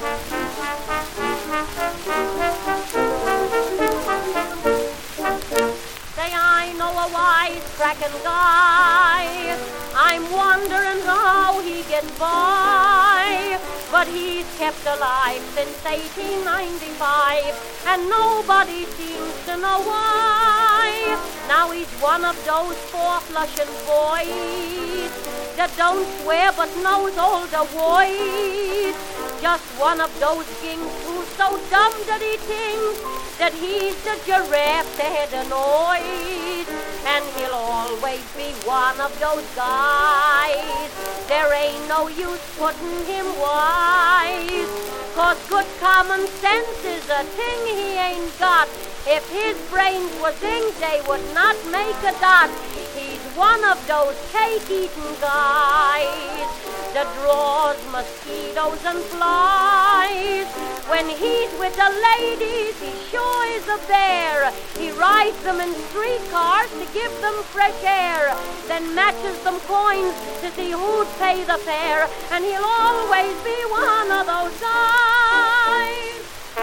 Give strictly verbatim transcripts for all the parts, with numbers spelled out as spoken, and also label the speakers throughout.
Speaker 1: Say I know a wise-cracking guy, I'm wondering how he gets by, but he's kept alive since eighteen ninety-five, and nobody seems to know why. Now he's one of those four-flushing boys that don't swear but knows all the words. Just one of those kings who's so dumb that he thinks that he's the giraffe the head annoys. And he'll always be one of those guys, there ain't no use putting him wise, 'cause good common sense is a thing he ain't got. If his brains was ink, they would not make a dot. He's one of those cake-eating guys that draws mosquitoes and flies. When he's with the ladies, he sure is a bear. He rides them in streetcars to give them fresh air, then matches them coins to see who'd pay the fare, and he'll always be one of those guys.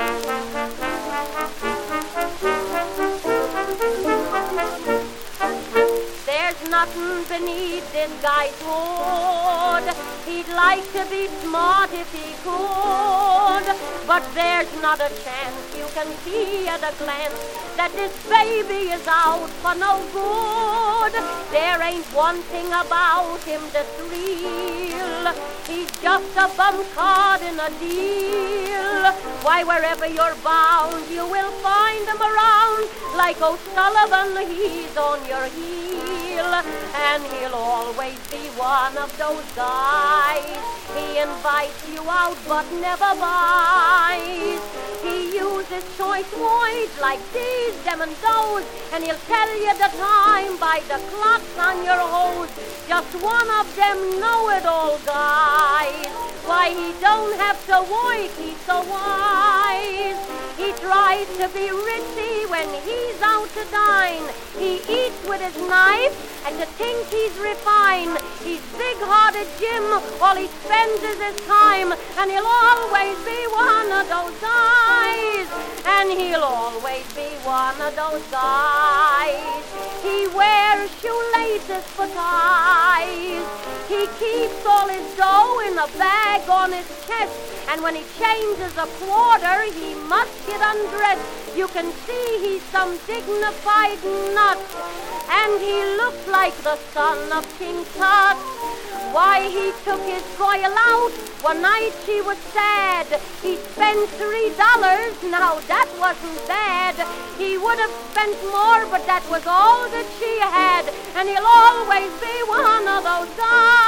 Speaker 1: There's nothing beneath this guy's hood. He'd like to be smart if he could, but there's not a chance. You can see at a glance that this baby is out for no good. There ain't one thing about him that's real. He's just a bum card in a deal. Why, wherever you're bound, you will find him around. Like O'Sullivan, he's on your heel, and he'll always be one of those guys. He invites you out but never buys. He uses choice words like these, them and those, and he'll tell you the time by the clocks on your hose. Just one of them know-it-all guys. Why, he don't have to work, he's so wise. He tries to be ritzy when he's out to dine. He eats with his knife and to think he's refined. He's big-hearted Jim, all he spends is his time, and he'll always be one of those guys. And he'll always be one of those guys. He wears shoelaces for ties. He keeps all his dough in a bag on his chest, and when he changes a quarter, he must get undressed. You can see he's some dignified nut, and he looks like the son of King Tut. Why, he took his girl out one night, she was sad. He spent three dollars, now that wasn't bad. He would have spent more, but that was all that she had, and he'll always be one of those guys.